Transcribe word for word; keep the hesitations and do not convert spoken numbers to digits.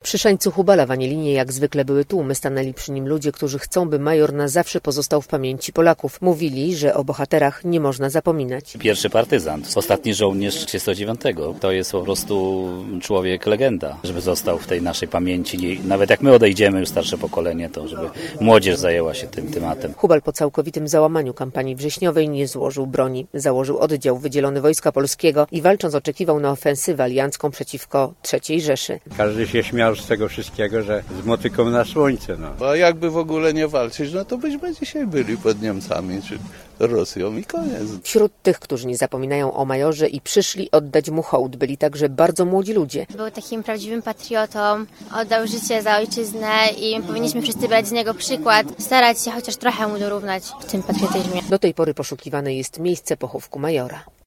Przy Szańcu Hubala w Anielinie jak zwykle były tłumy, stanęli przy nim ludzie, którzy chcą, by major na zawsze pozostał w pamięci Polaków. Mówili, że o bohaterach nie można zapominać. Pierwszy partyzant, ostatni żołnierz trzydziestego dziewiątego. To jest po prostu człowiek legenda, żeby został w tej naszej pamięci. Nawet jak my odejdziemy, już starsze pokolenie, to żeby młodzież zajęła się tym tematem. Hubal po całkowitym załamaniu kampanii wrześniowej nie złożył broni. Założył oddział wydzielony Wojska Polskiego i walcząc oczekiwał na ofensywę aliancką przeciwko trzeciej Rzeszy. Każdy się śmiał z tego wszystkiego, że z motyką na słońce. No. A jakby w ogóle nie walczyć, no to byśmy dzisiaj byli pod Niemcami czy Rosją i koniec. Wśród tych, którzy nie zapominają o majorze i przyszli oddać mu hołd, byli także bardzo młodzi ludzie. Był takim prawdziwym patriotą, oddał życie za ojczyznę i powinniśmy wszyscy brać z niego przykład, starać się chociaż trochę mu dorównać w tym patriotyzmie. Do tej pory poszukiwane jest miejsce pochówku majora.